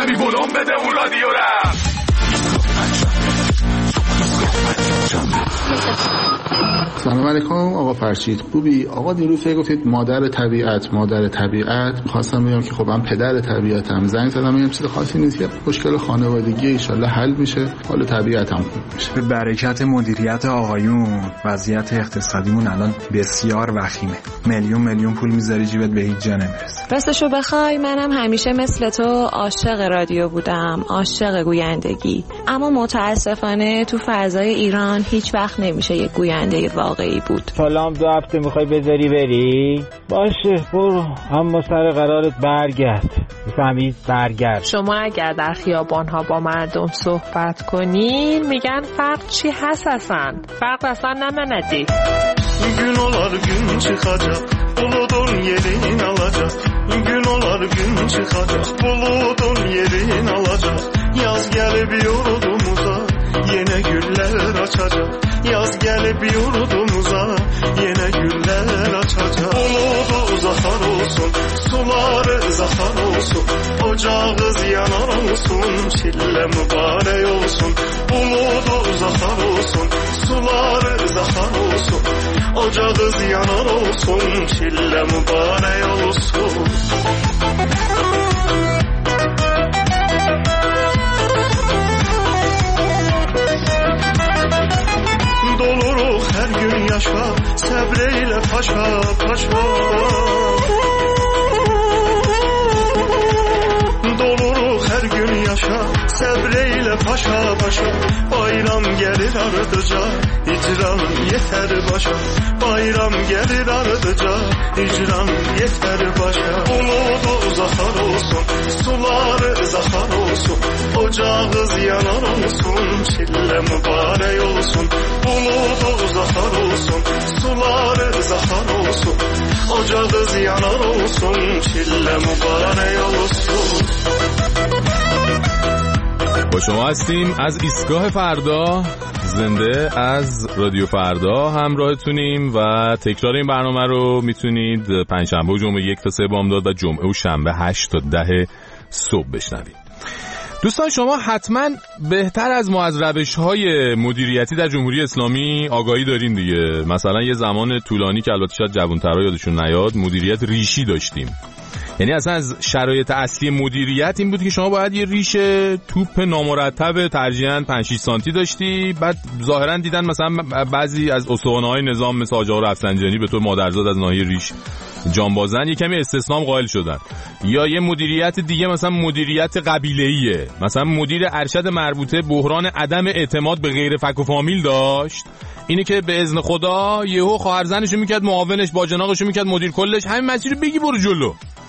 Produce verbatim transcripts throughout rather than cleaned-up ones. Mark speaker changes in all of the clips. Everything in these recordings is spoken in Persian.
Speaker 1: کمی بلوم بده اون رادیو رم.
Speaker 2: سلام علیکم آقا فرشید، خوبی؟ آقا دیروز گفتید مادر طبیعت مادر طبیعت، می‌خواستم بگم که خب من پدر طبیعتم. زنگ زدم میگم چیز خاصی نیست، یه مشکل خانوادگی ان شاءالله حل میشه، حال طبیعتم خوب میشه.
Speaker 3: به برکت مدیریت آقایون وضعیت اقتصادیمون الان بسیار وخیمه. میلیون میلیون پول میذاری جیبت به هیچ جا نمیرسه.
Speaker 4: راستشو بخوای منم همیشه مثل تو عاشق رادیو بودم، عاشق گویندگی، اما متاسفانه تو فضای ایران هیچ وقت نمیشه یک گوینده واقعی بود.
Speaker 5: سلام، دو هفته میخوای بذاری بری؟ باشه برو، اما سر قرارت برگرد. میفهمی؟ برگرد.
Speaker 6: شما اگر در خیابانها با مردم صحبت کنین میگن فرق چی هست اصلا؟ فرق اصلا نمندی.
Speaker 7: Gün olar gün çıkacak, buludun yerin alacak. Gün olar gün çıkacak, buludun yerin alacak. Yaz gelip yurdumuza, yine güller açacak. Yaz gelip yurdumuza, yine güller açacak. Buludu zahar olsun, suları zahar olsun. Ocağız yanar olsun, çille mübarek olsun. Buludu zahar olsun, suları zahar olsun. Ocağız yanar olsun, çille mübarek olsun. Doluruk her gün yaşa, sabreyle paşa paşa. Doluruk her gün yaşa, sabreyle paşa paşa. Bayram gelir ardıca, icran yeter başa. Bayram gelir ardıca, icran yeter başa. Buludu zahar olsun, suları zahar olsun. Ocağız yanar olsun, çille mübarek olsun. Buludu zahar olsun, suları zahar olsun. Ocağız yanar olsun, çille mübarek olsun.
Speaker 8: با شما هستیم از ایستگاه فردا، زنده از رادیو فردا همراهتونیم و تکرار این برنامه رو میتونید پنجشنبه و جمعه یک تا سه بامداد و جمعه و شنبه هشت تا ده صبح بشنوید. دوستان شما حتما بهتر از ما از روش‌های مدیریتی در جمهوری اسلامی آگاهی دارین دیگه. مثلا یه زمان طولانی که البته شاید جوان‌ترها یادشون نیاد مدیریت ریشی داشتیم. یعنی اصلا از شرایط اصلی مدیریت این بود که شما باید یه ریش توپ نامرتب ترجیحاً پنج شش سانتی داشتی. بعد ظاهراً دیدن مثلا بعضی از استوانه‌های نظام مثل آقا رفسنجانی به طور مادرزاد از ناحیه ریش جانبازن، یه کمی استثنام قائل شدن. یا یه مدیریت دیگه مثلا مدیریت قبیله‌ایه، مثلا مدیر ارشد مربوطه بحران عدم اعتماد به غیر فک و فامیل داشت، اینه که به اذن خدا یهو خواهرزنشو میکرد معاونش، باجناقشو میکرد مدیر کلش. همین مسیر رو بگی برو جلو.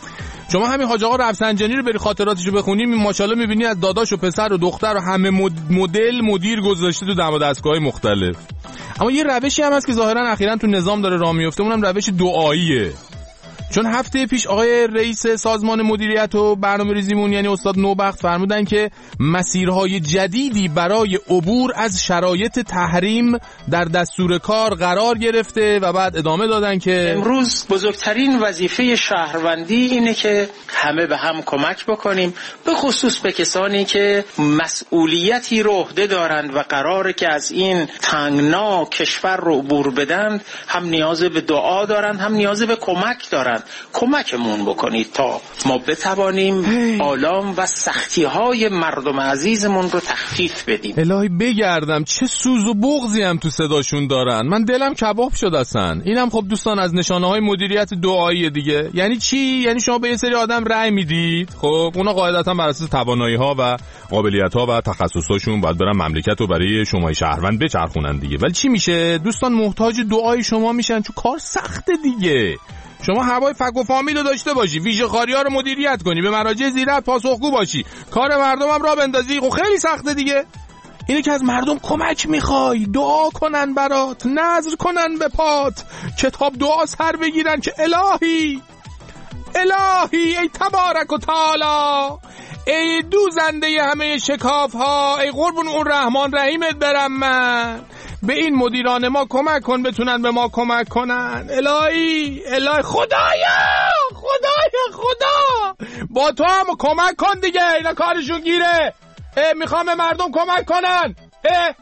Speaker 8: شما همین حاج آقا رفسنجانی رو بری خاطراتشو بخونیم، ماشاءالله میبینی از داداش و پسر و دختر و همه مدل مدیر گذاشته تو دم و دستگاه‌های مختلف. اما یه روشی هم هست که ظاهرا اخیراً تو نظام داره راه میفته، اونم روش دعاییه. چون هفته پیش آقای رئیس سازمان مدیریت و برنامه‌ریزیمون یعنی استاد نوبخت فرمودن که مسیرهای جدیدی برای عبور از شرایط تحریم در دستور کار قرار گرفته و بعد ادامه دادن که
Speaker 9: امروز بزرگترین وظیفه شهروندی اینه که همه به هم کمک بکنیم، به خصوص به کسانی که مسئولیتی رو عهده دارند و قراره که از این تنگنا کشور رو عبور بدن، هم نیاز به دعا دارند هم نیاز به کمک دارند. کمکمون بکنید تا ما بتوانیم آلام و سختی‌های مردم عزیزمون رو تخفیف بدیم.
Speaker 8: الهی بگردم چه سوز و بغضی هم تو صداشون دارن، من دلم کباب شد اصلا. اینم خب دوستان از نشانه‌های مدیریت دعایی دیگه. یعنی چی؟ یعنی شما به یه سری آدم رأی میدید، خب اونا قاعدتاً بر اساس توانایی‌ها و قابلیت‌ها و تخصصاشون باید برن مملکت رو برای شما شهروند بچرخونن دیگه. ولی چی میشه؟ دوستان محتاج دعای شما میشن، چون کار سخته دیگه. شما هوای فک و فامیل رو داشته باشی، ویژه خاری‌ها رو مدیریت کنی، به مراجع زیرت پاسخگو باشی، کار مردم هم را بندازی، خب خیلی سخته دیگه. اینه که از مردم کمک میخوای، دعا کنن برات، نذر کنن به پات، کتاب دعا سر بگیرن که الهی الهی ای تبارک و تعالی، ای دوزنده همه شکاف ها، ای قربون اون رحمان رحیمت برم من، به این مدیران ما کمک کن بتونن به ما کمک کنن. الهی الهی خدایا خدایا خدا با تو هم کمک کن دیگه، اینا کارشون گیره. میخوام مردم کمک کنن. اه.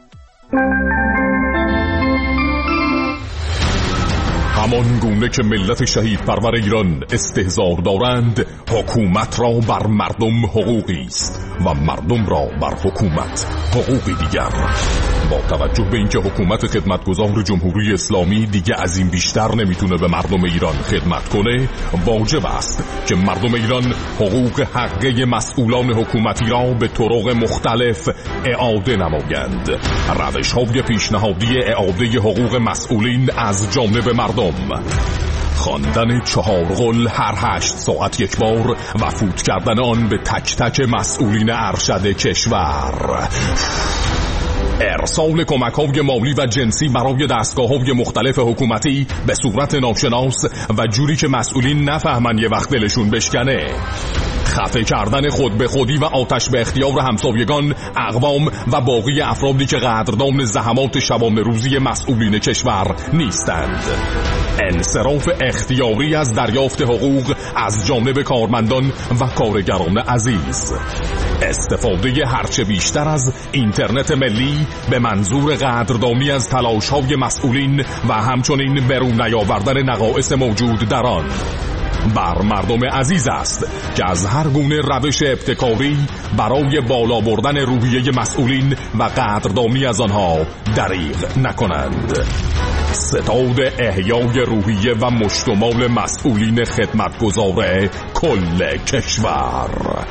Speaker 1: همان گونه که ملت شهید پرور ایران استحضار دارند، حکومت را بر مردم حقوقی است و مردم را بر حکومت حقوقی دیگر. با توجه به اینکه حکومت خدمتگزار جمهوری اسلامی دیگه از این بیشتر نمیتونه به مردم ایران خدمت کنه، واجب است که مردم ایران حقوق حقه مسئولان حکومتی را به طرق مختلف اعاده نمایند. روش‌های پیشنهادی اعاده حقوق مسئولین از جانب مردم: خواندن چهار قل هر هشت ساعت یک بار و فوت کردن آن به تک تک مسئولین ارشد کشور، ارسال کمک‌های مالی و جنسی برای دستگاه‌های مختلف حکومتی به صورت ناشناس و جوری که مسئولین نفهمن یه وقت دلشون بشکنه، خفه کردن خود به خودی و آتش به اختیار همسایگان، اقوام و باقی افرادی که قدردان زحمات شبانه روزی مسئولین کشور نیستند، انصراف اختیاری از دریافت حقوق از جانب کارمندان و کارگران عزیز، استفاده هرچه بیشتر از اینترنت ملی به منظور قدردانی از تلاش‌های مسئولین و همچنین برون نیاوردن نقائص موجود در آن. بر مردم عزیز است که از هر گونه روش ابتکاری برای بالا بردن روحیه مسئولین و قدردانی از آنها دریغ نکنند. ستاد احیای روحیه و مشتمال مسئولین خدمتگزار کل کشور.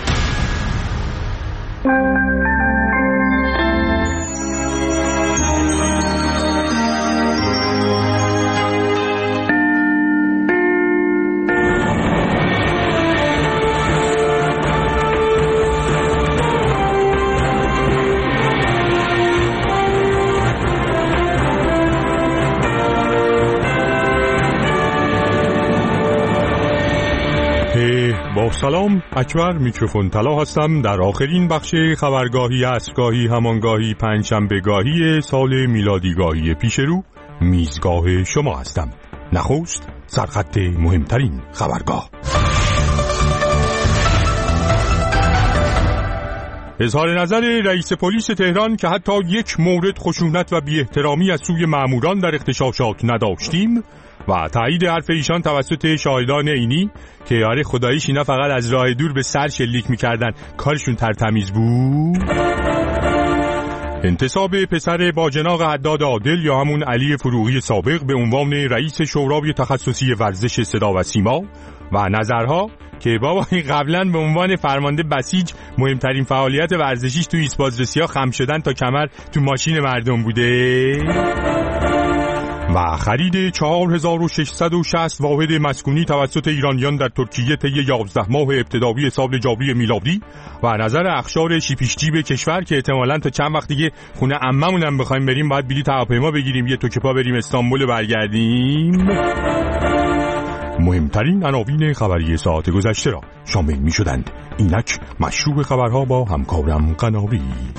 Speaker 10: با سلام، اکبر میکروفون طلا هستم در آخرین بخش خبرگاهی اسگاهی همانگاهی پنجشنبهگاهی سال میلادیگاهی پیش رو میزگاه شما هستم. نخست سرخط مهمترین خبرگاه. اظهار نظر رئیس پلیس تهران که حتی یک مورد خشونت و بی احترامی از سوی ماموران در اغتشاشات نداشتیم و تایید حرف ایشان توسط شاهدان عینی که یاره خداییش اینا فقط از راه دور به سر شلیک میکردن، کارشون ترتمیز بود. انتصاب پسر باجناق حداد عادل یا همون علی فروغی سابق به عنوان رئیس شورای تخصصی ورزش صدا و سیما و نظرها که بابا قبلا به عنوان فرمانده بسیج مهمترین فعالیت ورزشیش تو ایسبازرسی‌ها خم شدن تا کمر تو ماشین مردم بوده. و خرید چهار هزار و ششصد و شصت واحد مسکونی توسط ایرانیان در ترکیه طی یازده ماه ابتدایی سال جاری میلادی و نظر اخشار شیپیش جیب کشور که احتمالاً تا چند وقت دیگه خونه عممون هم بخوایم بریم باید بلیط هواپیما بگیریم یه توکه پا بریم استانبول برگردیم. مهمترین عناوین خبری ساعت گذشته را شامل می شدند. اینک مشروع خبرها با همکارم قناری.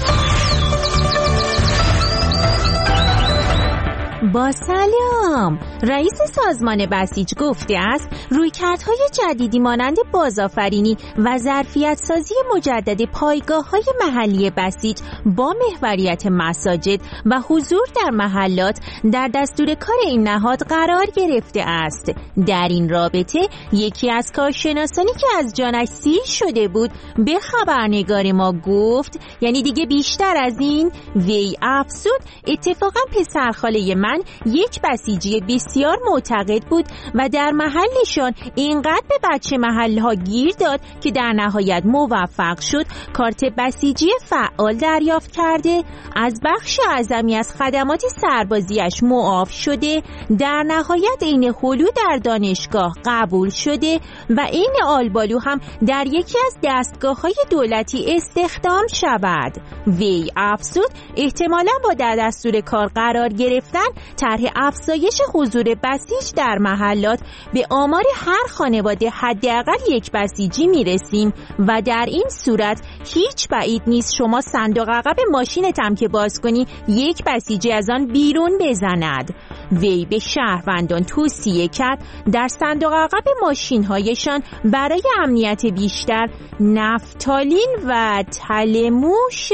Speaker 11: با سلام، رئیس سازمان بسیج گفته است رویکردهای جدیدی مانند بازآفرینی و ظرفیت سازی مجدد پایگاه‌های محلی بسیج با محوریت مساجد و حضور در محلات در دستور کار این نهاد قرار گرفته است. در این رابطه یکی از کارشناسانی که از جانش سیر شده بود به خبرنگار ما گفت یعنی دیگه بیشتر از این، وی افزود اتفاقا پسرخاله من یک بسیجی بسیار معتقد بود و در محلشان اینقدر به بچه محلها گیر داد که در نهایت موفق شد کارت بسیجی فعال دریافت کرده، از بخش اعظمی از خدمات سربازیش معاف شده، در نهایت این هلو در دانشگاه قبول شده و این آلبالو هم در یکی از دستگاه‌های دولتی استخدام شود. وی افزود احتمالاً با در دستور کار قرار گرفتن طرح افزایش حضور بسیج در محلات به آمار هر خانواده حداقل یک بسیجی میرسیم و در این صورت هیچ بعید نیست شما صندوق عقب ماشینت هم که باز کنی یک بسیجی از آن بیرون بزند. وی به شهروندان توصیه کرد در صندوق عقب ماشین‌هایشان برای امنیت بیشتر نفتالین و تلموش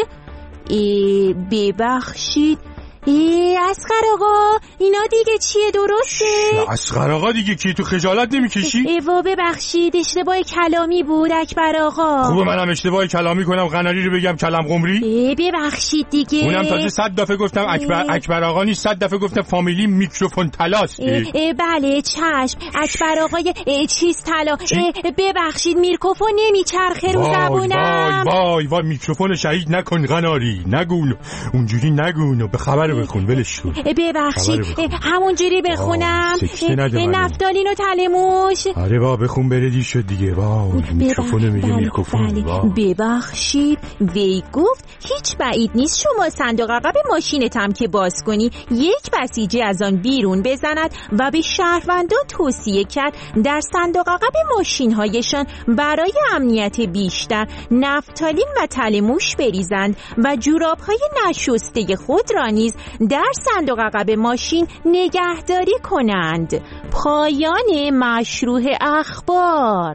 Speaker 11: ببخشید ای اصغر آقا اینا دیگه چیه درسته؟
Speaker 10: اصغر آقا دیگه کی تو خجالت نمیکشی؟
Speaker 11: ایوا ببخشید اشتباه کلامی بود اکبر آقا.
Speaker 10: خوبه منم اشتباه کلامی کنم قناری رو بگم کلم قمری؟
Speaker 11: ای ببخشید دیگه.
Speaker 10: اونم تازه صد دفعه گفتم اکبر اکبر آقا نیست، صد دفعه گفتم فامیلی میکروفون طلاست.
Speaker 11: بله چشم اکبر آقای چیز طلا. ببخشید میکروفون نمیچرخه رو زبونم.
Speaker 10: وای وای وای میکروفون شهید نکن قناری، نگون اونجوری نگون به خبر بخون ولش کن.
Speaker 11: ببخشید همونجوری بخونم. نفتالین و تلموش.
Speaker 10: آره با بخون بره دیر شد دیگه. واو میکروفون میگه میکروفون.
Speaker 11: ببخشید وی گفت هیچ بعید نیست شما صندوق عقب ماشینت هم که باز کنی یک بسیجی از آن بیرون بزند و به شهروندان توصیه کرد در صندوق عقب ماشین‌هایشان برای امنیت بیشتر نفتالین و تلموش بریزند و جوراب‌های نشسته خود را نیز در صندوق عقب ماشین نگهداری کنند. پایان مشروح اخبار.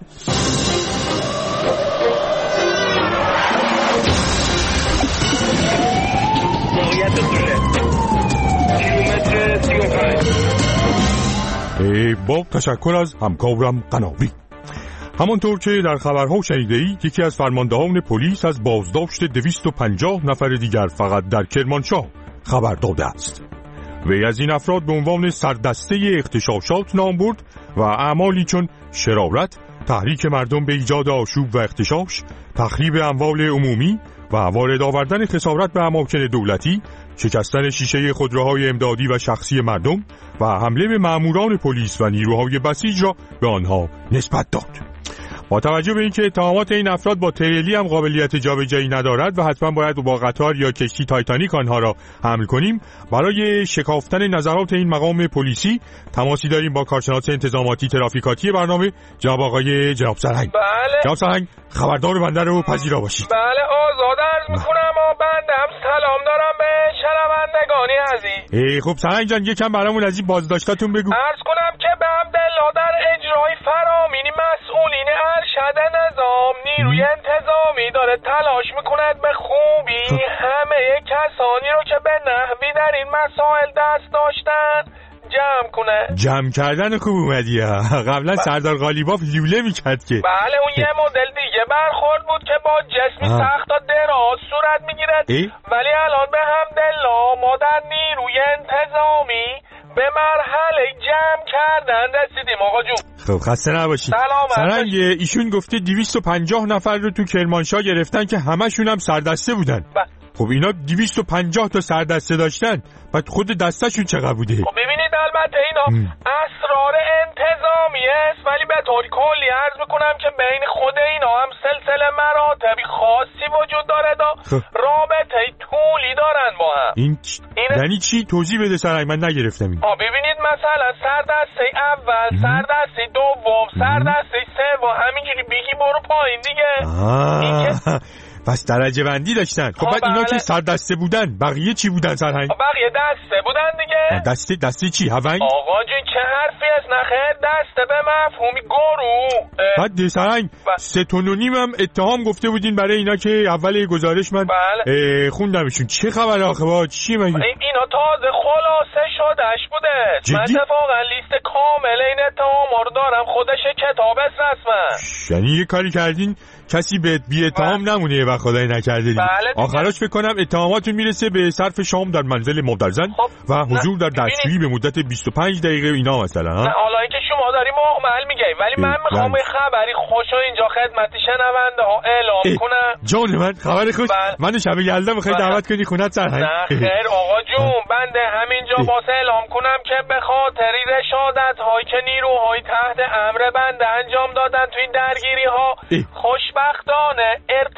Speaker 10: با تشکر از همکارم قناوی. همانطور که در خبرها شنیده اید یکی از فرماندهان پلیس از بازداشت دویست و پنجاه نفر دیگر فقط در کرمانشاه خبر داده است. وی از این افراد به عنوان سردسته اغتشاشات نام برد و اعمالی چون شرارت، تحریک مردم به ایجاد آشوب و اغتشاش، تخریب اموال عمومی و وارد آوردن خسارت به اماکن دولتی، شکستن شیشه خودروهای امدادی و شخصی مردم و حمله به ماموران پلیس و نیروهای بسیج را به آنها نسبت داد. با توجه به اینکه اتهامات این افراد با تریلی هم قابلیت جابجایی ندارد و حتما باید با قطار یا کشتی تایتانیک آنها را حمل کنیم، برای شکافتن نظرات این مقام پلیسی تماسی داریم با کارشناس انتظاماتی ترافیکاتی برنامه جناب آقای جناب سرهنگ.
Speaker 12: بله
Speaker 10: جناب سرهنگ خبردار بنده رو پذیرا باشید.
Speaker 12: بله آزاد عرض میکنم و بنده هم سلام دارم به شنوندگان عزیز.
Speaker 10: ای خب سرهنگ جان یکم برامون از این بازداشتاتون بگو.
Speaker 12: عرض کنم که به عبدالله در اجرای فرامینی مسئولین ارشد نظام نیروی انتظامی داره تلاش میکند به خوبی همه کسانی رو که به نحوی در این مسائل دست داشتن جمع کنه.
Speaker 10: جمع کردن خوب اومدی ها. قبلا سردار غالیباف لوله میکرد که.
Speaker 12: بله اون یه مدل دیگه برخورد بود که با جسمی سخت و دراز صورت میگیرد، ولی الان به حمدالله ما در نیروی انتظامی به مرحله جمع کردن رسیدیم آقا جون.
Speaker 10: خب خسته نباشید. سرنگ ایشون گفته دویست و پنجاه نفر رو تو کرمانشاه گرفتن که همشون هم سردسته بودن.
Speaker 12: با.
Speaker 10: خب اینا دویست و پنجاه تا سردسته داشتن، بعد خود دستشون چقدر بوده؟
Speaker 12: خب ببینید البته اینا م. اسرار انتظامی است، ولی به طور کلی عرض میکنم که بین خود اینا هم سلسله مراتبی خاصی وجود داره دا خب. رابطه طولی دارن با هم.
Speaker 10: این یعنی چی؟ توضیح بده سرنگ من نگرفتم این.
Speaker 12: ها ببینید مثلا سردسته اول، م. سردسته دوم، سردسته سوم همینجوری بیگی برو پایین دیگه.
Speaker 10: آه. پس درجه بندی داشتن. خب بعد اینا که سردسته بودن بقیه چی بودن سرهنگ؟
Speaker 12: بقیه دسته بودن دیگه.
Speaker 10: دسته دسته چی؟ هونگ؟
Speaker 12: آقا جون چه حرفی است نخیر، دسته به مفهومی گروه.
Speaker 10: بعد سرهنگ سه تن و نیم هم اتهام گفته بودین برای اینا که اول گزارش من
Speaker 12: بله.
Speaker 10: خوندمشون. چه خبر آخه با چی مگه؟
Speaker 12: اینا تازه خلاصه شدش بوده. من اتفاقا لیست کامل این اتهام رو دارم، خودش کتاب است رسما.
Speaker 10: یعنی یه کاری کردین کسی به بی اتهام نمونه و خدای نکرده دیگه.
Speaker 12: بله
Speaker 10: آخرش فکر کنم اتهاماتون میرسه به صرف شام در منزل مادرزن
Speaker 12: خب.
Speaker 10: و حضور در دستشویی به مدت بیست و پنج دقیقه اینا مثلا.
Speaker 12: نه حالا اینکه شما داری محمل میگی، ولی من میخوام یه خبری خوشو اینجا خدمت شنونده ها اعلام کنم.
Speaker 10: جان من خبر خوش. منو شب یلدا میخوای دعوت کنی خونت سرهنگ؟
Speaker 12: نه خیر آقا جون، بنده همینجا واسه اعلام کنم که به خاطر رشادت هایی که نیروهای تحت امر بنده انجام دادن تو این درگیری ها خوشبختانه ارتقاء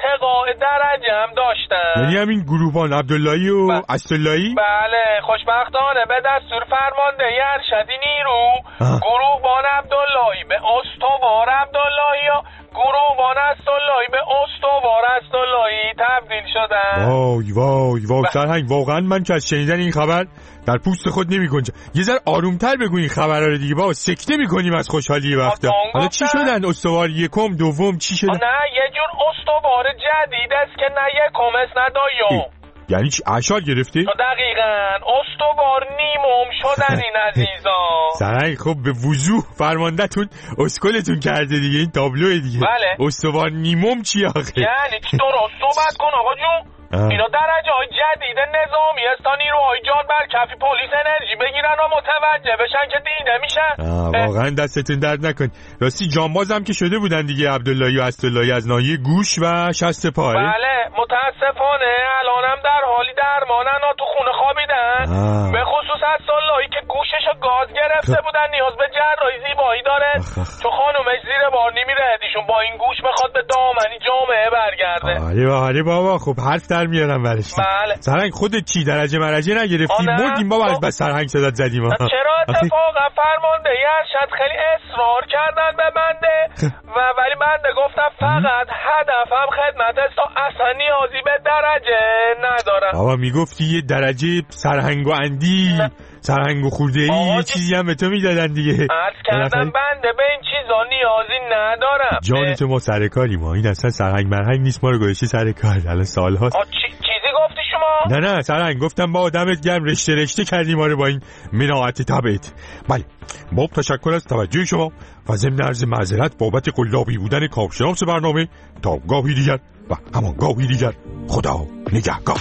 Speaker 12: درجه هم داشتن.
Speaker 10: یعنی همین گروهبان عبداللهی و ب... اسداللهی؟
Speaker 12: بله خوشبختانه به دستور فرماندهی ارشدی نیرو گروهبان عبداللهی به استوار عبداللهی یا گروهبان اسداللهی به استوار اسداللهی تبدیل شدن.
Speaker 10: وای وای وای سرهنگ واقعا من که از شنیدن این خبر در پوست خود نمی گنجم. یه ذره آرومتر بگو این خبرها رو دیگه. با سکته میکنیم از خوشحالی وقتا. حالا چی شدن استوار یکم دوم چی شدن؟
Speaker 12: نه یه جور استوار جدید است که نه یکم است نه دوم.
Speaker 10: یعنی چی اعشار گرفته؟
Speaker 12: دقیقاً استوار نیمم شدن این عزیزان.
Speaker 10: سرهنگ خب به وضوح فرماندهتون اسکلتون کرده دیگه این تابلوه دیگه.
Speaker 12: بله.
Speaker 10: استوار نیمم چی آخه؟
Speaker 12: یعنی چی درست صحبت کن آقا جون. آه. اینا درجه های جدید نظامی است تا نیروهای جان بر کفی پلیس انرژی بگیرن و متوجه بشن که دیده میشن.
Speaker 10: واقعا دستتون درد نکن. راستی جانباز هم که شده بودن دیگه عبداللهی و اسداللهی از ناحیه گوش و شست پای.
Speaker 12: بله متاسفانه الانم در حالی درمانن و تو خونه خوابیدن. آه. به خصوص اسداللهی که گوششو گاز گرفته بودن نیاز به جراحی زیبایی داره. چون خانومش زیر بار نمیره ایشون با این گوش بخواد به دامنی جامعه برگرده.
Speaker 10: آره آره بابا خب حرف در میارم برش.
Speaker 12: بله.
Speaker 10: سرهنگ خودت چی درجه مرجه نگرفتی؟ مردیم بابا از بس سرهنگ صدات زدیم.
Speaker 12: چرا اتفاقا فرماندهی ارشد خیلی اصرار کردن به بنده و ولی بنده گفتم فقط هدفم خدمت است و اصلا نیازی به درجه ندارم.
Speaker 10: بابا میگفتی یه درجه سرهنگ و اندی سرهنگ و خورده ای یه چیزی هم به تو میدادن دیگه.
Speaker 12: عرض کردم بنده به این چیزا نیازی ندارم.
Speaker 10: جان تو ما سرکاری ما این اصلا سرهنگ مرهنگ نیست ما رو گوشی سرکار الان سال هاست.
Speaker 12: چی... چیزی گفتی شما؟
Speaker 10: نه نه سرهنگ گفتم با آدمت گرم رشته رشته کردی ما رو با این مناعت طبعت. بله با تشکر از توجه شما و ضمن عرض معذرت بابت قلابی بودن کارشناس برنامه تا گاهی دیگر و همان گاهی دیگر خدا نگهدار.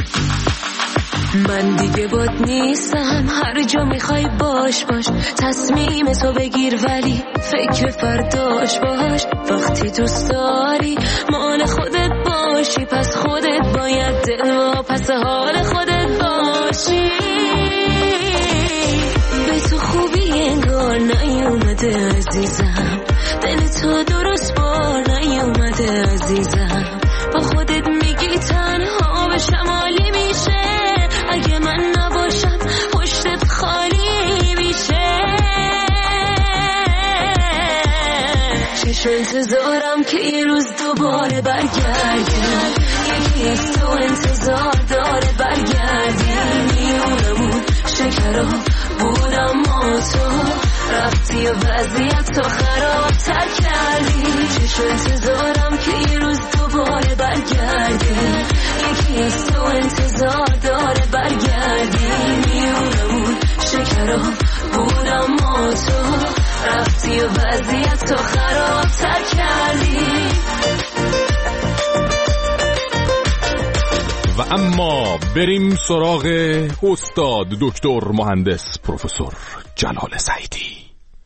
Speaker 13: من دیگه باد نیستم هر جا میخوای باش باش تصمیم تو بگیر ولی فکر فرداش باش وقتی دوست داری مال خودت باشی پس خودت باید دل و پس حال خودت باشی به تو خوبی انگار نیومده عزیزم دل تو درست بار نیومده عزیزم با خودت میگی تنها به شمالی میشه اگه من نباشم پشتت خالی میشه چشم انتظارم که یه روز دوباره برگردیم یکی از تو انتظار داره برگردیم میونمون شکرها بودم ما تو رفتی و وضعیت تو خرابتر کردی چشم انتظارم که یه روز دوباره برگردیم یکی از تو انتظار داره برگردیم میونمون شکرها بودم ما تو رفتی و وضعیت تو خرابتر کردی.
Speaker 8: و اما بریم سراغ استاد دکتر مهندس پروفسور جلال سعیدی.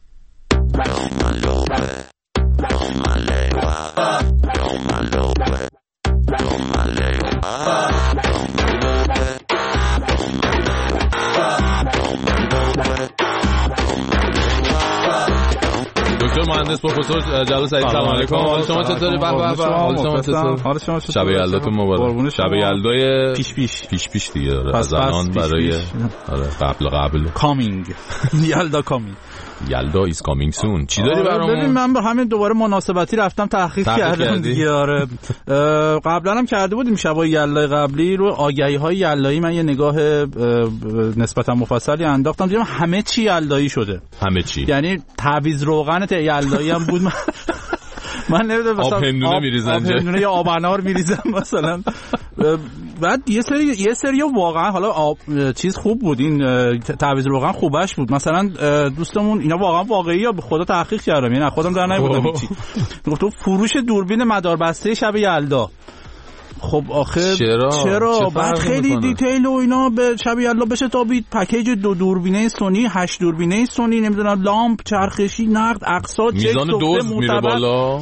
Speaker 8: دکتر مهندس پروفسور جلال سعیدی سلام علیکم. حال شما چطوره؟ به به به. حال شما چطوره؟
Speaker 14: حال شما چطوره؟
Speaker 8: شب یلداتون مبارک. شب یلدای پیش پیش پیش پیش دیگه داره از الان برای آره قبل قبل
Speaker 14: کامینگ یلدا کامینگ
Speaker 8: یلدا ایز کامینگ سون. چی داری برامون؟
Speaker 14: ببین من به همین دوباره مناسبتی رفتم تحقیق کردم دیگه. آره قبلا هم کرده بودیم شبای یلدای قبلی رو آگهی‌های یلدایی من یه نگاه نسبتا مفصلی انداختم دیدم همه چی یلدایی شده.
Speaker 8: همه چی
Speaker 14: یعنی تعویض روغن یلدایی هم بود. من من نمیدونم مثلا
Speaker 8: آب هندونه میریزن
Speaker 14: آب هندونه یا آب انار میریزن مثلا. بعد یه سری یه سری واقعا حالا آب چیز خوب بود این تعویض روغن خوبش بود. مثلا دوستمون اینا واقعا واقعیه به خدا تحقیق کردم یعنی خودم در نمیبودم چی گفتم فروش دوربین مداربسته شب یلدا. خب آخه
Speaker 8: چرا,
Speaker 14: چرا؟ بعد خیلی دیتیل و اینا به شب یلدا بشه تا بید پکیج دو دوربینه سونی هشت دوربینه سونی نمیدونم لامپ چرخشی نقد اقساط
Speaker 8: میزان دوز میره بالا.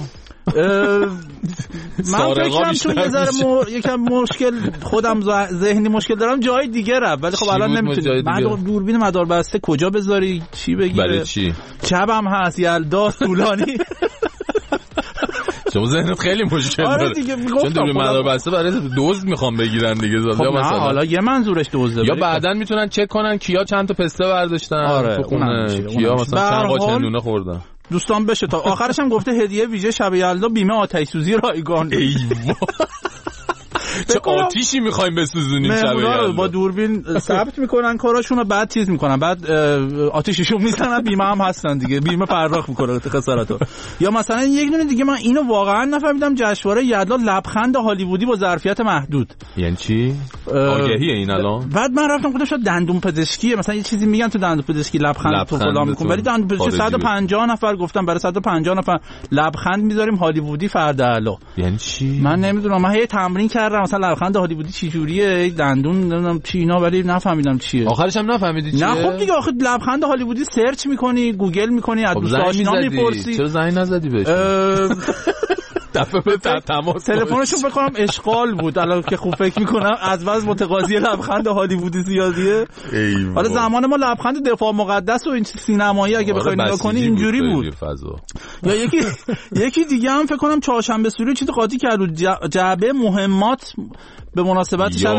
Speaker 14: من فکرم چون یه ذره م... یکم مشکل خودم ذهنی مشکل دارم جای دیگه رفت ولی خب الان نمیتونی بعد دوربین مداربسته کجا بذاری چی بگیره
Speaker 8: برای چی
Speaker 14: شبم هست یلدا طولانی
Speaker 8: شما ذهنت خیلی مشکل داره.
Speaker 14: آره دیگه
Speaker 8: چون دور مدار بسته برای دزد میخوام بگیرن دیگه.
Speaker 14: خب نه حالا یه منظورش دزده،
Speaker 8: یا بعدن میتونن چک کنن کیا چند تا پسته برداشتن
Speaker 14: آره
Speaker 8: تو خونه، کیا مثلا چند قاچ نونه خوردن.
Speaker 14: دوستان بشه تا آخرش هم گفته هدیه ویژه شب یلدا بیمه آتش سوزی رایگان.
Speaker 8: ای چه آتیشی میخوایم بسوزونیم شب یلدا.
Speaker 14: با دوربین ثبت میکنن کاراشونو، بعد چیز میکنن، بعد آتیششون میزنن، بیمه هم هستن دیگه، بیمه پرداخت میکنه خسارتو. یا مثلا یک دونه دیگه من اینو واقعا نفهمیدم، جشنواره یلدا لبخند هالیوودی با ظرفیت محدود.
Speaker 8: یعنی چی؟ آگهیه این الان؟
Speaker 14: بعد من رفتم گفتم شاید دندون پزشکی، مثلا یه چیزی میگن تو دندون پزشکی لبخند تو فلان میکنه، ولی دندون پزشکی صد و پنجاه نفر گفتم برای صد و پنجاه نفر لبخند میذاریم هالیوودی فرد اعلی.
Speaker 8: یعنی چی؟
Speaker 14: من نمیدونم، من هی تمرین کردم مثلا لبخند هالیوودی چه جوریه، دندون نمیدونم چی اینا، ولی نفهمیدم چیه.
Speaker 8: آخرش هم نفهمیدی چیه؟
Speaker 14: نه خب دیگه آخه لبخند هالیوودی سرچ میکنی، گوگل میکنی، از دوست آشنا میپرسی.
Speaker 8: چرا زنگ نزدی بهش؟ دفعه به تماس
Speaker 14: تلفنشون فکر کنم اشغال بود، الان که خوب فکر میکنم از وضع متقاضی لبخند هالیوودی زیادیه. حالا زمان ما لبخند دفاع مقدس و این سینمایی اگه بخوای نگاه کنی اینجوری بود. یا یکی یکی دیگه هم فکر کنم چهارشنبه سوری چیز قاطی کرد، جعبه مهمات به مناسبت شب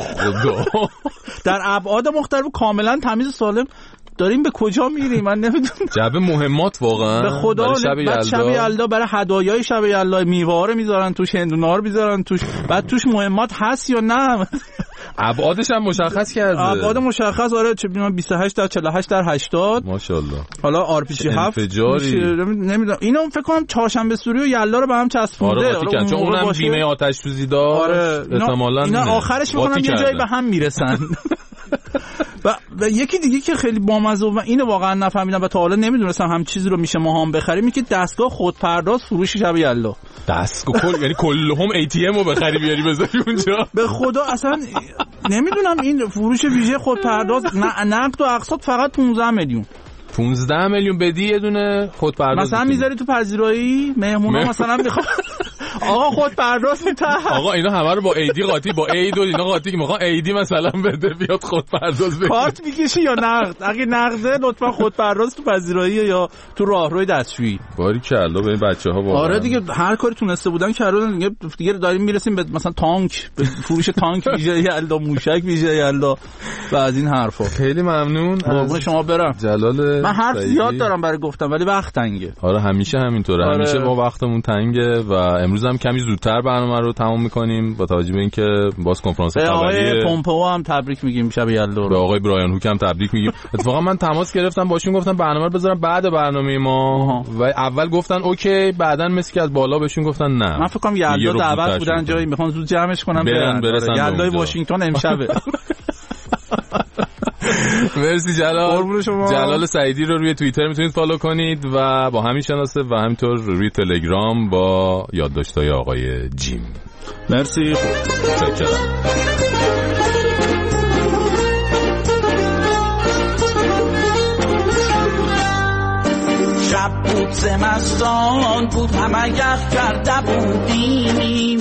Speaker 14: در ابعاد مختلف کاملا تمیز و سالم. داریم به کجا میریم من نمیدونم.
Speaker 8: جعبه مهمات واقعا
Speaker 14: به خدا. بعد شب یلدا برای هدایای شب یلدا میوه رو میذارن توش، هندونه رو میذارن توش، بعد توش مهمات هست یا نه.
Speaker 8: ابعادش هم مشخص کرده.
Speaker 14: ابعاد مشخص آره، چه میدونم بیست و هشت در چهل و هشت در هشتاد
Speaker 8: ماشاءالله.
Speaker 14: حالا آر پی جی هفت نمیدونم. اینو فکر کنم چهارشنبه سوری و یلدا رو به هم چسبونده.
Speaker 8: آره چون اونم بیمه آتش سوزی داشت.
Speaker 14: آره
Speaker 8: احتمالاً
Speaker 14: اینا آخرش میکنن یه جایی به هم میرسن. و, و یکی دیگه که خیلی بامزه و اینو واقعا نفهمیدم و تا حالا نمیدونستم هم چیزی رو میشه ما هم بخریم، این که دستگاه خودپرداز فروش شب یلدا.
Speaker 8: دستگاه کل یعنی کلهم ای تی ام رو بخری بیاری بذاری اونجا؟
Speaker 14: به خدا اصلا نمیدونم این فروش ویژه خودپرداز نقد و اقساط فقط پانزده میلیون.
Speaker 8: پانزده میلیون بدی یه دونه خودپرداز
Speaker 14: مثلا میذاری تو پذیرایی مهمونا مثلا میخواد آقا خودپرداز میته.
Speaker 8: آقا اینا همه رو با ایدی قاطی، با عید و اینا قاطی که میخوان ایدی مثلا بده بیاد خودپرداز بده.
Speaker 14: کارت میکشی یا نقد؟ اگه نقده لطفا خودپرداز تو پذیرایی یا تو راهروی دستشویی.
Speaker 8: باریکلا به این بچه‌ها واقعا.
Speaker 14: آره دیگه هر کاری تونسته بودن کردن دیگه. دیگه داریم میرسیم به مثلا تانک، به فروش تانک ویژه یلدا، موشک ویژه یلدا و از این حرفا.
Speaker 8: خیلی ممنون
Speaker 14: از شما. برم
Speaker 8: جلال.
Speaker 14: من حرف زیاد دارم برای گفتم ولی وقت تنگه.
Speaker 8: آره همیشه همینطوره. آره. همیشه با وقتمون تنگه و امروز هم کمی زودتر برنامه رو تمام می‌کنیم با توجه به اینکه باز کنفرانس خبری.
Speaker 14: آقای پومپئو هم تبریک میگیم شب یلدا.
Speaker 8: به آقای برایان هوک هم تبریک میگیم. اتفاقا من تماس گرفتم باشون، گفتم برنامه رو بذارم بعد برنامه ما و اول گفتن اوکی، بعدن مثل که از بالا بهشون گفتن نه.
Speaker 14: من فکر کنم یلدا دعوت بودن جایی میخوان زود جمعش کنن
Speaker 8: برن برسن.
Speaker 14: یلدای واشنگتن امشبه.
Speaker 8: مرسی جلال. جلال سعیدی رو روی توییتر میتونید فالو کنید و با همین شناسه و همینطور روی تلگرام با یادداشت‌های آقای جیم.
Speaker 14: مرسی.
Speaker 8: متشکرم.
Speaker 15: شب بود زمستان بود همه یخ کرده بودیم،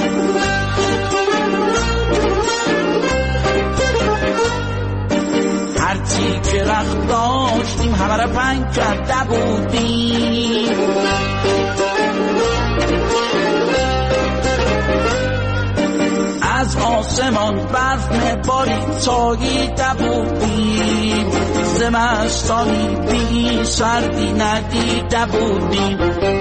Speaker 15: هرچی که رخت داشتیم همه را پنگ کرده بودیم. از آسمان برف مباری تاگیده بودیم، زمستانی بی سردی ندیده بودیم.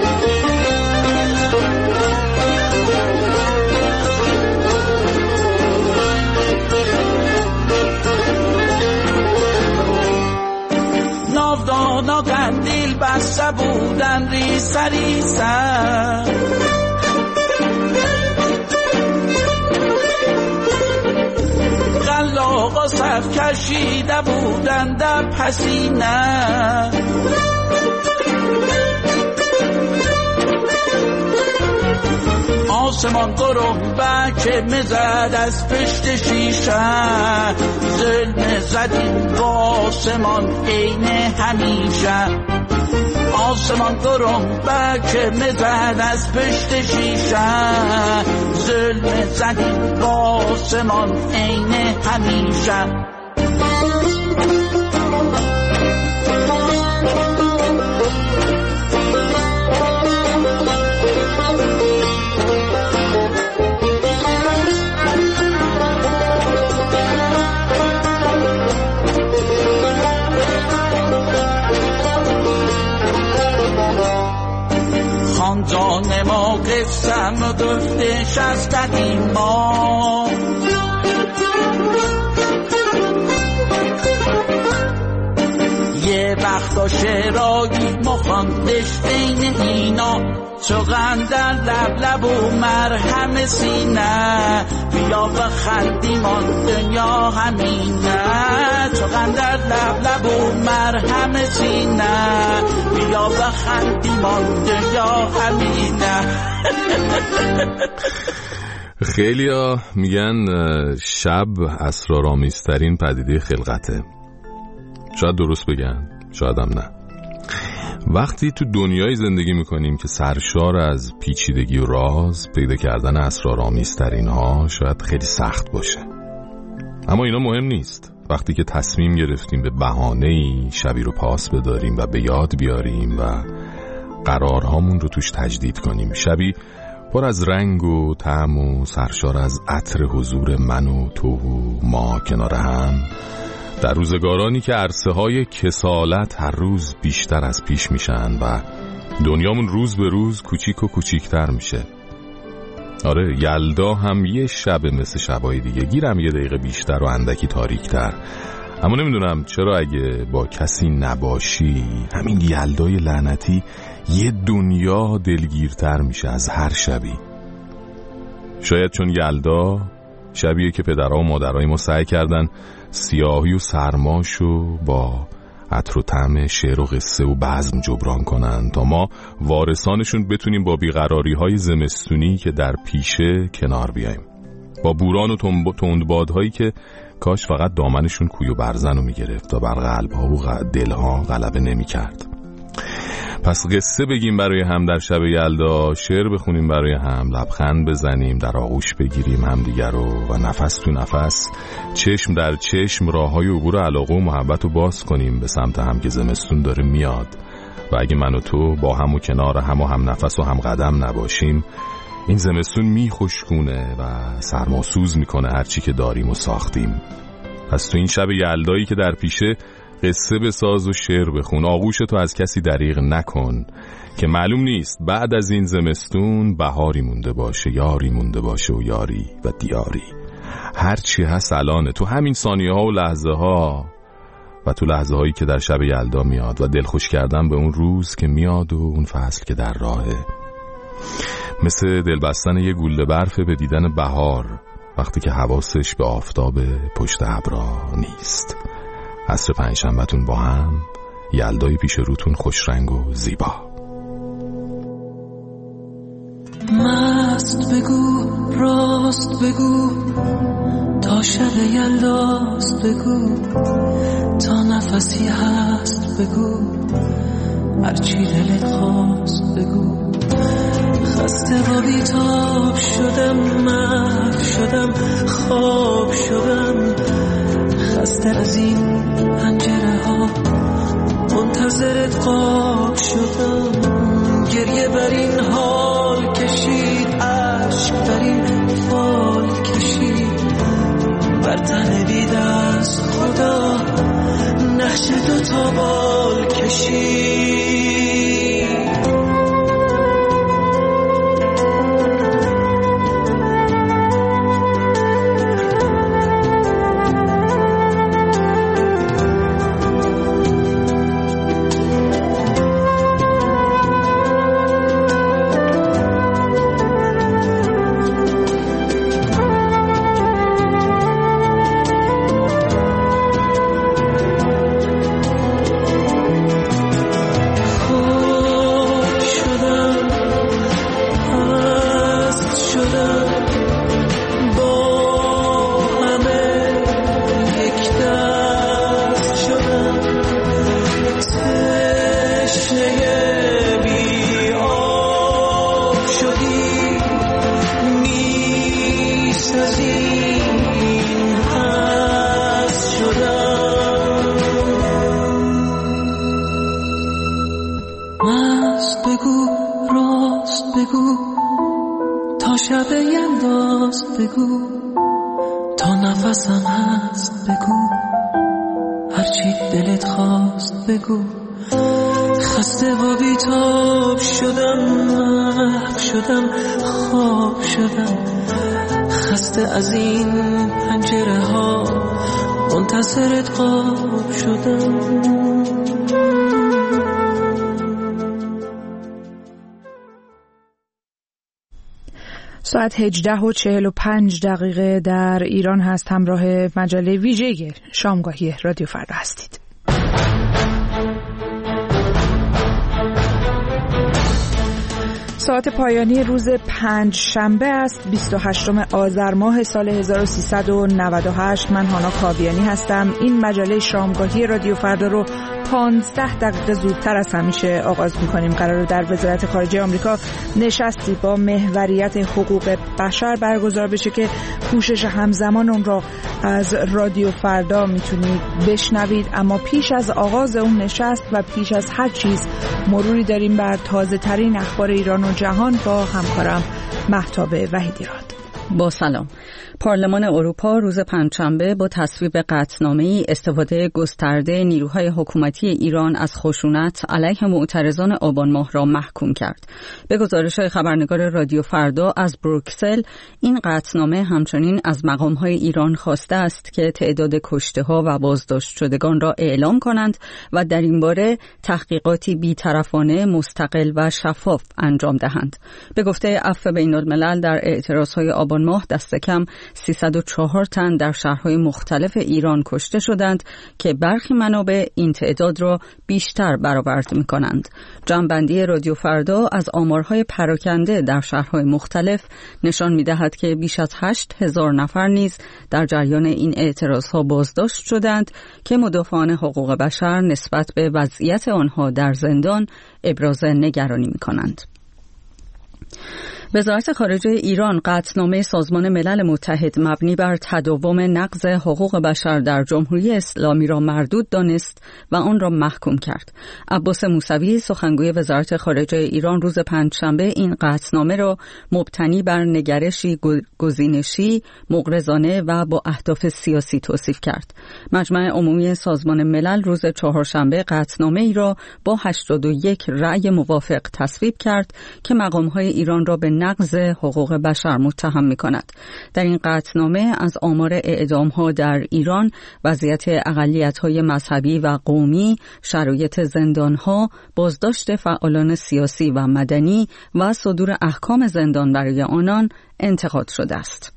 Speaker 15: ناودانا قندیل بسته بودن ریسه ریسه، قلاقا صف کشیده بودن در پسینه. آسمان گربه که مزد از پشت شیشه، ظلم زدیم با آسمان عین همیشه. آسمان گربه که مزد از پشت شیشه، ظلم زدیم با آسمان عین همیشه. حفظم و دفتش از قدیما. یه وقتا شعرایی مخاندش بین اینا، چوغن در لب لب و مرهم سینه، بیا و خندیمان دنیا همینه. چوغن در لب لب و مرهم سینه، بیا و خندیمان دنیا همینه.
Speaker 8: خیلی ها میگن شب اسرارآمیزترین پدیده خلقته. شاید درست بگن، شاید هم نه. وقتی تو دنیای زندگی میکنیم که سرشار از پیچیدگی و راز، پیدا کردن اسرارآمیزترین ها شاید خیلی سخت باشه. اما اینا مهم نیست. وقتی که تصمیم گرفتیم به بهانه‌ای شبی رو پاس بداریم و به یاد بیاریم و قرارهامون رو توش تجدید کنیم، شبی پر از رنگ و طعم و سرشار از عطر حضور من و تو و ما کنار هم، در روزگارانی که عرصه های کسالت هر روز بیشتر از پیش میشن و دنیامون روز به روز کوچیک و کوچیکتر میشه. آره، یلدا هم یه شب مثل شبای دیگه، گیرم یه دقیقه بیشتر و اندکی تاریکتر. اما نمیدونم چرا اگه با کسی نباشی، همین یلدای لعنتی یه دنیا دلگیرتر میشه از هر شبی. شاید چون یلدا شبیه که پدرها و مادرهای ما سعی کردن سیاهی و سرماشو با عطر و طعم شعر و قصه و بزم جبران کنن تا ما وارثانشون بتونیم با بیقراری های زمستونی که در پیشه کنار بیاییم، با بوران و تندبادهایی که کاش فقط دامنشون کوی و برزن رو میگرفت تا بر قلبها و دلها غلبه نمیکرد. پس قصه بگیم برای هم در شب یلدا، شعر بخونیم برای هم، لبخند بزنیم، در آغوش بگیریم همدیگر رو و نفس تو نفس، چشم در چشم راههای عبور علاقه و محبت رو باز کنیم به سمت هم که زمستون داره میاد. و اگه من و تو با هم و کنار هم و هم نفس و هم قدم نباشیم، این زمستون میخشکونه و سرماسوز میکنه هرچی که داریم و ساختیم. پس تو این شب یلدایی که در پیشه، قصه بساز و شعر بخون، آغوشتو از کسی دریغ نکن که معلوم نیست بعد از این زمستون بهاری مونده باشه، یاری مونده باشه و یاری و دیاری. هرچی هست الانه، تو همین ثانیه ها و لحظه ها و تو لحظه هایی که در شب یلدا میاد و دلخوش کردن به اون روز که میاد و اون فصل که در راهه. مثل دل بستن یه گوله برف به دیدن بهار وقتی که حواسش به آفتاب پشت ابرا نیست. عصر پنجشنبه‌تون با هم، یلدای پیش روتون خوش رنگ و زیبا.
Speaker 13: مست بگو، راست بگو، تا شب یلداست بگو، تا نفسی هست بگو، هرچی دلت خواست بگو. خسته و بیتاب شدم، محو شدم، خواب شدم، خسته از این پنجره ها، منتظرت قاب شدم. گریه بر این حال کشید، عشق در این فال کشید، بر تن بی دست خدا نقش دو تا بال کشید. بگو تا نفسم هست بگو هرچی دلت خواست بگو خسته و بیتاب شدم، محو شدم، خواب شدم، خسته از این پنجره ها منتظرت خواب شدم.
Speaker 16: ساعت هجده و چهل و پنج دقیقه در ایران هست. همراه مجله ویژه شامگاهی رادیو فردا هستید. ساعت پایانی روز پنج شنبه است، بیست و هشتم آذر ماه سال هزار و سیصد و نود و هشت. من هانا کاویانی هستم. این مجله شامگاهی رادیو فردا رو پانزده دقیقه زودتر از همیشه آغاز می‌کنیم. قراره در وزارت خارجه آمریکا نشستی با محوریت حقوق بشر برگزار بشه که پوشش همزمان اون را از رادیو فردا میتونید بشنوید. اما پیش از آغاز اون نشست و پیش از هر چیز مروری داریم بر تازه ترین اخبار ایران و جهان با همکارم مهتاب وحیدی‌راد.
Speaker 17: با سلام. پارلمان اروپا روز پنجشنبه با تصویب قطعنامه‌ای استفاده گسترده نیروهای حکومتی ایران از خشونت علیه معترضان آبان ماه را محکوم کرد. به گزارش خبرنگار رادیو فردا از بروکسل، این قطعنامه همچنین از مقام‌های ایران خواسته است که تعداد کشته‌ها و بازداشت شدگان را اعلام کنند و در این باره تحقیقاتی بی‌طرفانه، مستقل و شفاف انجام دهند. به گفته عفو بین‌الملل، در اعتراضهای آبان ماه دست کم سیصد و چهار تن در شهرهای مختلف ایران کشته شدند که برخی منابع این تعداد را بیشتر برآورد می‌کنند. جمع‌بندی رادیو فردا از آمارهای پراکنده در شهرهای مختلف نشان می‌دهد که بیش از هشت هزار نفر نیز در جریان این اعتراضها بازداشت شدند که مدافعان حقوق بشر نسبت به وضعیت آنها در زندان ابراز نگرانی می‌کنند. وزارت خارجه ایران قطعنامه سازمان ملل متحد مبنی بر تداوم نقض حقوق بشر در جمهوری اسلامی را مردود دانست و آن را محکوم کرد. عباس موسوی، سخنگوی وزارت خارجه ایران، روز پنجشنبه این قطعنامه را مبتنی بر نگرشی گزینشی، مغرضانه و با اهداف سیاسی توصیف کرد. مجمع عمومی سازمان ملل روز چهارشنبه قطعنامه ای را با هشتاد و یک رأی موافق تصویب کرد که مقام‌های ایران را به نقض حقوق بشر متهم می‌کند. در این قطعنامه از آمار اعدام‌ها در ایران، وضعیت اقلیت‌های مذهبی و قومی، شرایط زندان‌ها، بازداشت فعالان سیاسی و مدنی و صدور احکام زندان برای آنان انتقاد شده است.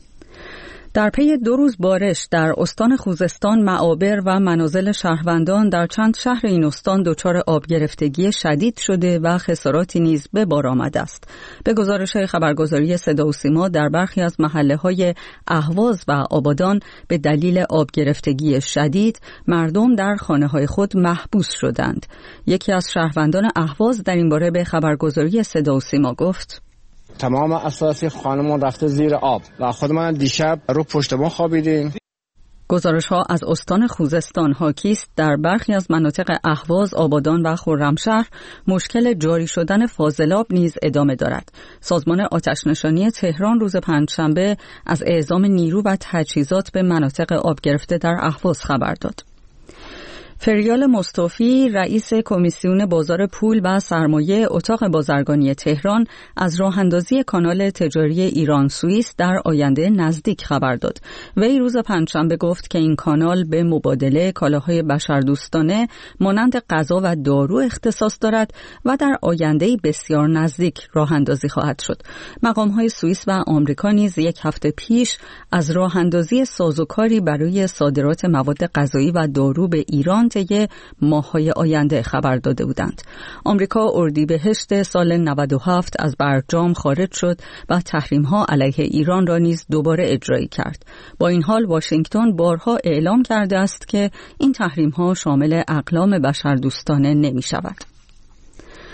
Speaker 17: در پی دو روز بارش در استان خوزستان، معابر و منازل شهروندان در چند شهر این استان دچار آب گرفتگی شدید شده و خساراتی نیز به بار آمده است. به گزارش خبرگزاری صدا و سیما، در برخی از محله‌های اهواز و آبادان به دلیل آب گرفتگی شدید مردم در خانه‌های خود محبوس شدند. یکی از شهروندان اهواز در این باره به خبرگزاری صدا و سیما گفت:
Speaker 18: تمام اساسی خانمون رفته زیر آب و خود من دیشب رو پشت بام خوابیدیم.
Speaker 17: گزارش‌ها از استان خوزستان حاکی است در برخی از مناطق اهواز، آبادان و خرمشهر مشکل جاری شدن فاضلاب نیز ادامه دارد. سازمان آتش‌نشانی تهران روز پنجشنبه از اعزام نیرو و تجهیزات به مناطق آب گرفته در اهواز خبر داد. فریال مصطفی، رئیس کمیسیون بازار پول و سرمایه اتاق بازرگانی تهران، از راه اندازی کانال تجاری ایران سوئیس در آینده نزدیک خبر داد. وی روز پنجشنبه گفت که این کانال به مبادله کالاهای بشردوستانه مانند غذا و دارو اختصاص دارد و در آینده بسیار نزدیک راه اندازی خواهد شد. مقام‌های سوئیس و آمریکا نیز یک هفته پیش از راه اندازی سازوکاری برای صادرات مواد غذایی و دارو به ایران طی ماه‌های آینده خبر داده بودند. آمریکا اردیبهشت سال نود و هفت از برجام خارج شد و تحریم‌ها علیه ایران را نیز دوباره اجرایی کرد. با این حال واشنگتن بارها اعلام کرده است که این تحریم‌ها شامل اقلام بشردوستانه نمی‌شود.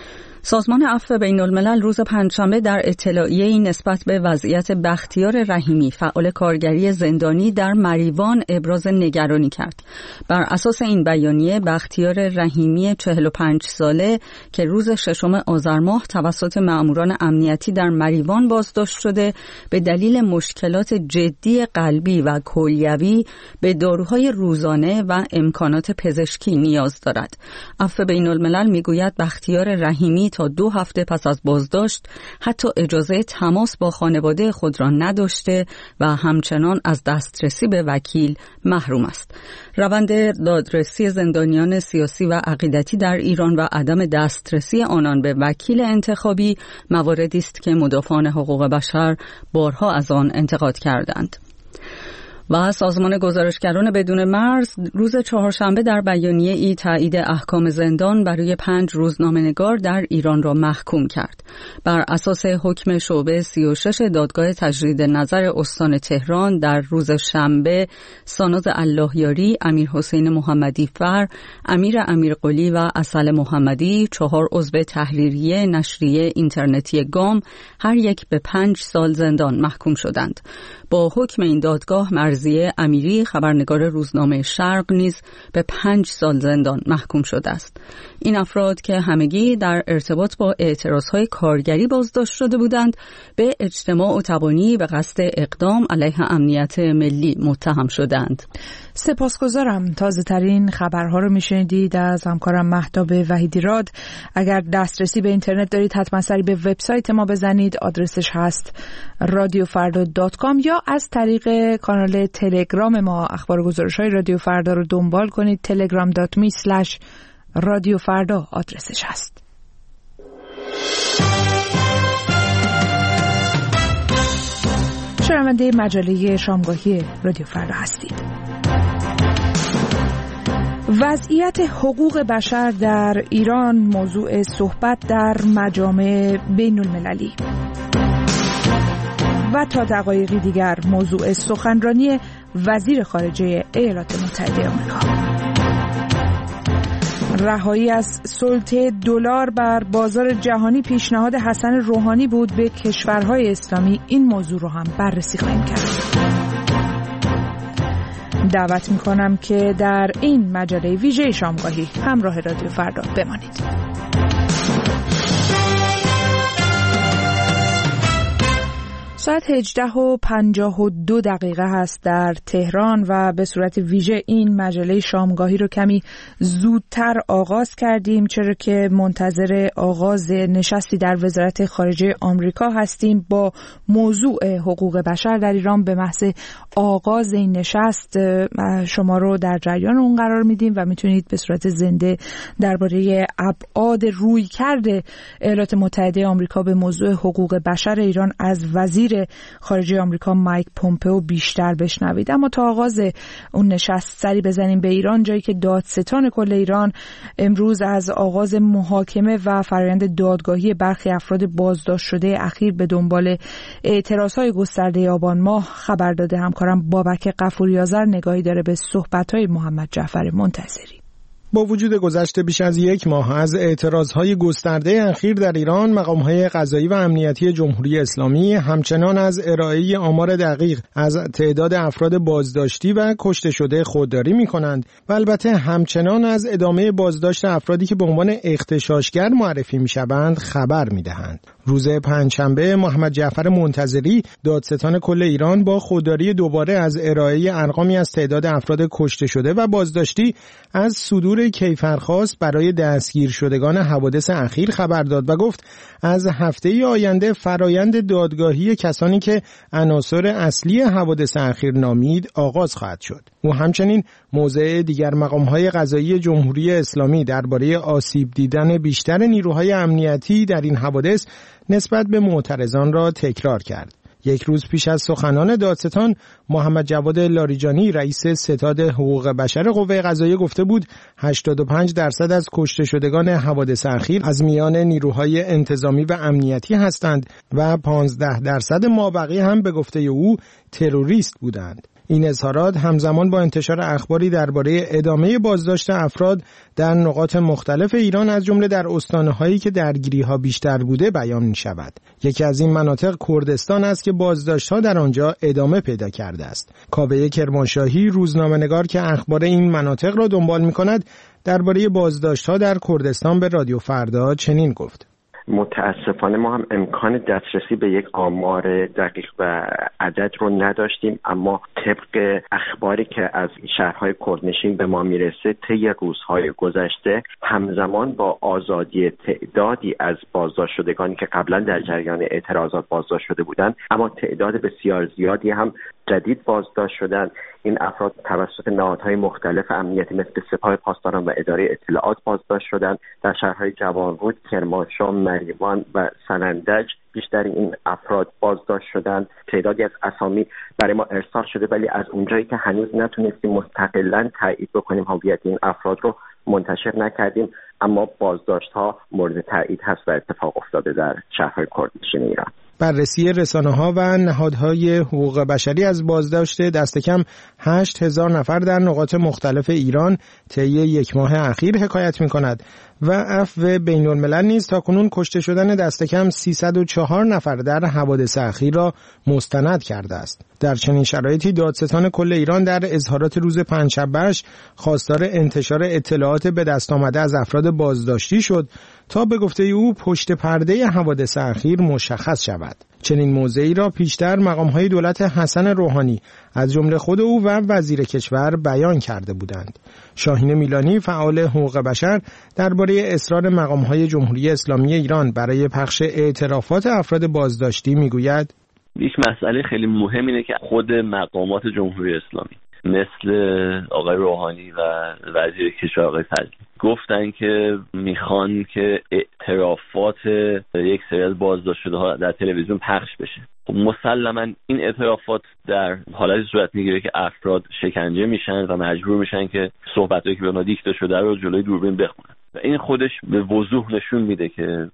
Speaker 17: سازمان عفو بین الملل روز پنجشنبه در اطلاعیه‌ای نسبت به وضعیت بختیار رحیمی فعال کارگری زندانی در مریوان ابراز نگرانی کرد. بر اساس این بیانیه بختیار رحیمی چهل و پنج ساله که روز ششم آذر ماه توسط مأموران امنیتی در مریوان بازداشت شده به دلیل مشکلات جدی قلبی و کلیوی به داروهای روزانه و امکانات پزشکی نیاز دارد. عفو بین الملل میگوید بختیار رحیمی تا دو هفته پس از بازداشت حتی اجازه تماس با خانواده خود را نداشته و همچنان از دسترسی به وکیل محروم است. روند دادرسی زندانیان سیاسی و عقیدتی در ایران و عدم دسترسی آنان به وکیل انتخابی مواردی است که مدافعان حقوق بشر بارها از آن انتقاد کردند. و سازمان گزارشگران بدون مرز روز چهارشنبه در بیانیه ای تایید احکام زندان برای پنج روزنامه‌نگار در ایران را محکوم کرد. بر اساس حکم شعبه سی و شش دادگاه تجدید نظر استان تهران در روز شنبه ساناز اللهیاری، امیر حسین محمدی فر، امیر امیرقلی و عسل محمدی، چهار عضو تحریریه نشریه اینترنتی گام، هر یک به پنج سال زندان محکوم شدند. با حکم این دادگاه مرضیه امیری خبرنگار روزنامه شرق نیز به پنج سال زندان محکوم شده است. این افراد که همگی در ارتباط با اعتراضهای کارگری بازداشت شده بودند به اجتماع و تبانی به قصد اقدام علیه امنیت ملی متهم شدند.
Speaker 16: سپاسگزارم. تازه ترین خبرها رو میشنیدید از همکارم مهتاب وحیدیراد. اگر دسترسی به اینترنت دارید حتما سری به وبسایت ما بزنید، آدرسش هست رادیو فردا دات کام، یا از طریق کانال تلگرام ما اخبار و گزارش‌های رادیو فردا رو دنبال کنید. تلگرام دات می اسلش رادیو فردا آدرسش هست. شنونده مجله شامگاهی رادیو فردا هستید. وضعیت حقوق بشر در ایران موضوع صحبت در مجامع بین المللی و تا دقایقی دیگر موضوع سخنرانی وزیر خارجه ایالات متحده آمریکا. رهایی از سلطه دلار بر بازار جهانی پیشنهاد حسن روحانی بود به کشورهای اسلامی. این موضوع رو هم بررسی خواهیم کرد. دعوت میکنم که در این مجله ویژه شامگاهی همراه رادیو فردا بمانید. ساعت هجده و پنجاه و دو دقیقه هست در تهران و به صورت ویژه این مجله شامگاهی رو کمی زودتر آغاز کردیم، چرا که منتظر آغاز نشستی در وزارت خارجه آمریکا هستیم با موضوع حقوق بشر در ایران. به محض آغاز این نشست شما رو در جریان اون قرار میدیم و میتونید به صورت زنده درباره ابعاد رویکرد ایالات متحده آمریکا به موضوع حقوق بشر ایران از وزیر خارجه آمریکا مایک پومپئو بیشتر بشنوید. اما تا آغاز اون نشست سری بزنیم به ایران، جایی که دادستان کل ایران امروز از آغاز محاکمه و فرآیند دادگاهی برخی افراد بازداشت شده اخیر به دنبال اعتراضهای گسترده آبان ماه خبر داده. همکارم بابک غفوری‌آذر نگاهی داره به صحبت‌های محمد جعفر منتظری.
Speaker 19: با وجود گذشت بیش از یک ماه از اعتراضهای گسترده اخیر در ایران، مقام‌های قضایی و امنیتی جمهوری اسلامی همچنان از ارائه آمار دقیق از تعداد افراد بازداشتی و کشته شده خودداری می‌کنند و البته همچنان از ادامه بازداشت افرادی که به عنوان اغتشاشگر معرفی می‌شوند خبر می‌دهند. روز پنجشنبه محمد جعفر منتظری دادستان کل ایران با خودداری دوباره از ارائه ارقامی از تعداد افراد کشته شده و بازداشتی از صدور کیفرخواست برای دستگیر شدگان حوادث اخیر خبر داد و گفت از هفته آینده فرایند دادگاهی کسانی که عناصر اصلی حوادث اخیر نامید آغاز خواهد شد. او همچنین موضع دیگر مقام‌های قضایی جمهوری اسلامی درباره آسیب دیدن بیشتر نیروهای امنیتی در این حوادث نسبت به معترضان را تکرار کرد. یک روز پیش از سخنان دادستان، محمد جواد لاریجانی رئیس ستاد حقوق بشر قوه قضاییه گفته بود هشتاد و پنج درصد از کشته شدگان حوادث اخیر از میان نیروهای انتظامی و امنیتی هستند و پانزده درصد مابقی هم به گفته او تروریست بودند. این اظهارات همزمان با انتشار اخباری درباره ادامه بازداشت افراد در نقاط مختلف ایران از جمله در استانه‌هایی که درگیری‌ها بیشتر بوده بیان می‌شود. یکی از این مناطق کردستان است که بازداشت‌ها در آنجا ادامه پیدا کرده است. کاوه کرمانشاهی روزنامه‌نگار که اخبار این مناطق را دنبال می‌کند درباره بازداشت‌ها در کردستان به رادیو فردا چنین گفت:
Speaker 20: متاسفانه ما هم امکان دسترسی به یک آمار دقیق و عدد رو نداشتیم، اما طبق اخباری که از شهرهای کردنشین به ما میرسه طی روزهای گذشته همزمان با آزادی تعدادی از بازداشت شدگانی که قبلا در جریان اعتراضات بازداشت شده بودند، اما تعداد بسیار زیادی هم جدید بازداشت شدند. این افراد توسط نهادهای مختلف امنیتی مثل سپاه پاسداران و اداره اطلاعات بازداشت شدند. در شهرهای جوانرود، کرمانشاه، مریوان و سنندج بیشتر این افراد بازداشت شدند. تعدادی از اسامی برای ما ارسال شده، ولی از اونجایی که هنوز نتونستیم مستقلاً تایید بکنیم هویت این افراد رو منتشر نکردیم، اما بازداشت‌ها مورد تایید هست و اتفاق افتاده در شهرهای کردنشین ایران.
Speaker 19: بررسی رسانه‌ها و نهادهای حقوق بشری از بازداشت دست کم هشت هزار نفر در نقاط مختلف ایران طی یک ماه اخیر حکایت می‌کند و عفو بین‌الملل نیز تاکنون کشته شدن دست کم سیصد و چهار نفر در حوادث اخیر را مستند کرده است. در چنین شرایطی دادستان کل ایران در اظهارات روز پنجشنبه‌اش خواستار انتشار اطلاعات به دست آمده از افراد بازداشتی شد تا به گفته او پشت پرده حوادث اخیر مشخص شود. چنین موضعی را پیشتر مقام‌های دولت حسن روحانی از جمله خود او و وزیر کشور بیان کرده بودند. شاهین میلانی فعال حقوق بشر درباره اصرار مقام‌های جمهوری اسلامی ایران برای پخش اعترافات افراد بازداشتی میگوید:
Speaker 21: یک مسئله خیلی مهم اینه که خود مقامات جمهوری اسلامی مثل آقای روحانی و وزیر کشور آقای فضلی گفتن که میخوان که اعترافات یک سری از بازداشت شده ها در تلویزیون پخش بشه. خب مسلما این اعترافات در حالتی صورت میگیره که افراد شکنجه میشن و مجبور میشن که صحبتایی که به اونا دیکته شده رو جلوی دوربین بخونن و این خودش به وضوح نشون میده که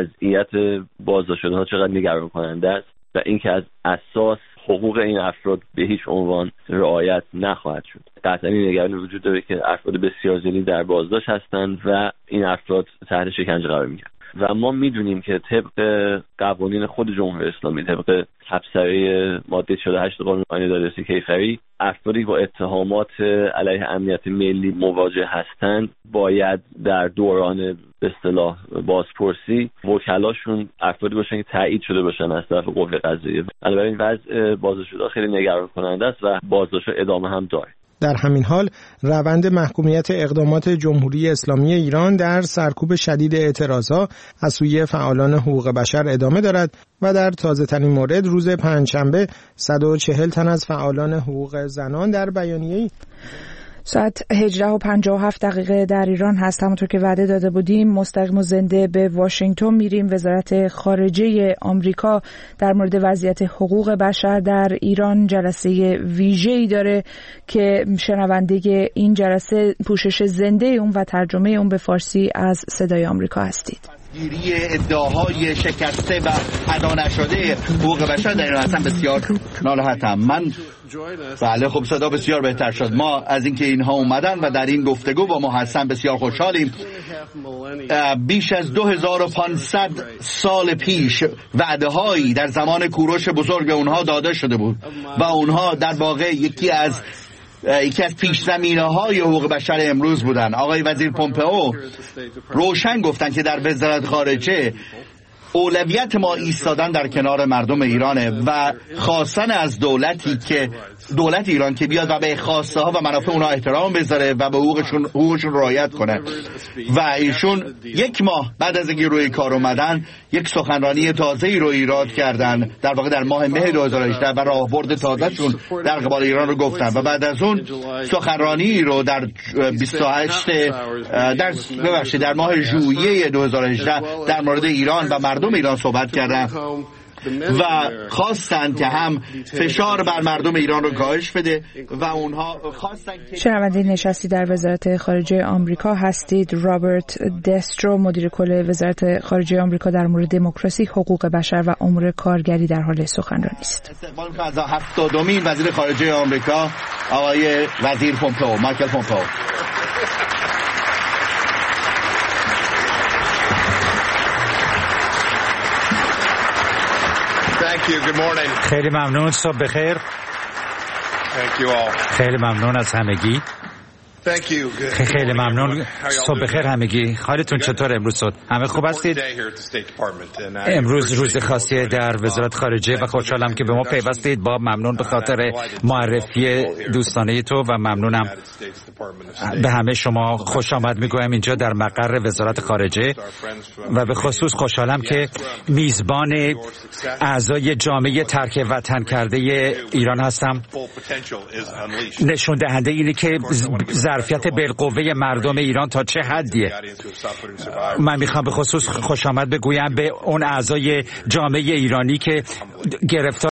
Speaker 21: وضعیت بازداشت شده ها چقدر نگران کننده است و اینکه از اساس حقوق این افراد به هیچ عنوان رعایت نخواهد شد. قطعا این نگرانی وجود داره که افراد بسیار زیادی در بازداشت هستند و این افراد تحت شکنجه قرار میگیرند و ما میدونیم که طبق قوانین خود جمهوری اسلامی، طبق تبصره ماده چهل و هشت قانون آیین دادرسی کیفری، افرادی با اتهامات علیه امنیت ملی مواجه هستند باید در دوران به اصطلاح بازپرسی وکلاشون افرادی باشن که تایید شده باشن از طرف قوه قضاییه. بنابراین وضع بازداشت‌شده خیلی نگران کننده است و بازداشت ادامه هم داره.
Speaker 19: در همین حال روند محکومیت اقدامات جمهوری اسلامی ایران در سرکوب شدید اعتراضها از سوی فعالان حقوق بشر ادامه دارد و در تازه ترین مورد روز پنجشنبه صد و چهل تن از فعالان حقوق زنان در بیانیه‌ای
Speaker 16: ساعت هجده و پنجاه و هفت دقیقه در ایران هست. همونطور که وعده داده بودیم مستقیم و زنده به واشنگتن میریم. وزارت خارجه آمریکا در مورد وضعیت حقوق بشر در ایران جلسه ویژه‌ای داره که شنونده این جلسه پوشش زنده اون و ترجمه اون به فارسی از صدای آمریکا هستید.
Speaker 22: گیری ادعاهای شکسته و ادا نشده حقوق بشر در ایران هستن بسیار ناراحتم. من بله خب صدا بسیار بهتر شد. ما از اینکه اینها اومدن و در این گفتگو با ما هستن بسیار خوشحالیم. بیش از دو هزار و پانصد سال پیش وعده هایی در زمان کوروش بزرگ اونها داده شده بود و اونها در واقع یکی از یکی از پیش زمینه های حقوق بشر امروز بودن. آقای وزیر پومپئو روشن گفتن که در وزارت خارجه اولویت ما ایستادن در کنار مردم ایرانه و خواستن از دولتی که دولت ایران که بیاد و به خواسته ها و منافع اونها احترام بذاره و به حقوقشون حقوقشون رعایت کنه. و ایشون یک ماه بعد از اینکه روی کار اومدن یک سخنرانی تازه‌ای رو ایراد کردن در واقع در ماه مه دو هزار و هجده و راهبرد تازه‌شون در قبال ایران رو گفتن و بعد از اون سخنرانی رو در بیست و هشت در ببخشید در ماه ژوئیه دو هزار و هجده در مورد ایران و مردم ایران صحبت کردن و خواستند که هم فشار بر مردم ایران رو کاهش بده و اونها خواستند که
Speaker 16: شنونده نشستی در وزارت خارجه آمریکا هستید. رابرت دسترو مدیر کل وزارت خارجه آمریکا در مورد دموکراسی، حقوق بشر و امور کارگری در حال سخنرانی است.
Speaker 22: استقبال می‌کنم از هفتادمین وزیر خارجه آمریکا آقای وزیر پومپئو، مایکل پومپئو.
Speaker 2: خیلی ممنون. صبح بخیر. خیلی ممنون از همگی. خیلی ممنون. صبح بخیر همگی. حالتون چطور امروز شد؟ همه خوب هستید؟ امروز روز خاصیه در وزارت خارجه و خوشحالم که به ما پیوستید. با ممنون به خاطر معرفی دوستانه تو و ممنونم به همه شما خوش آمد میگویم اینجا در مقر وزارت خارجه و به خصوص خوشحالم که میزبان اعضای جامعه ترک وطن کرده ایران هستم. نشون دهنده اینه که ظرفیت بالقوه مردم ایران تا چه حدیه. من میخوام به خصوص خوش آمد بگویم به اون اعضای جامعه ایرانی که گرفتار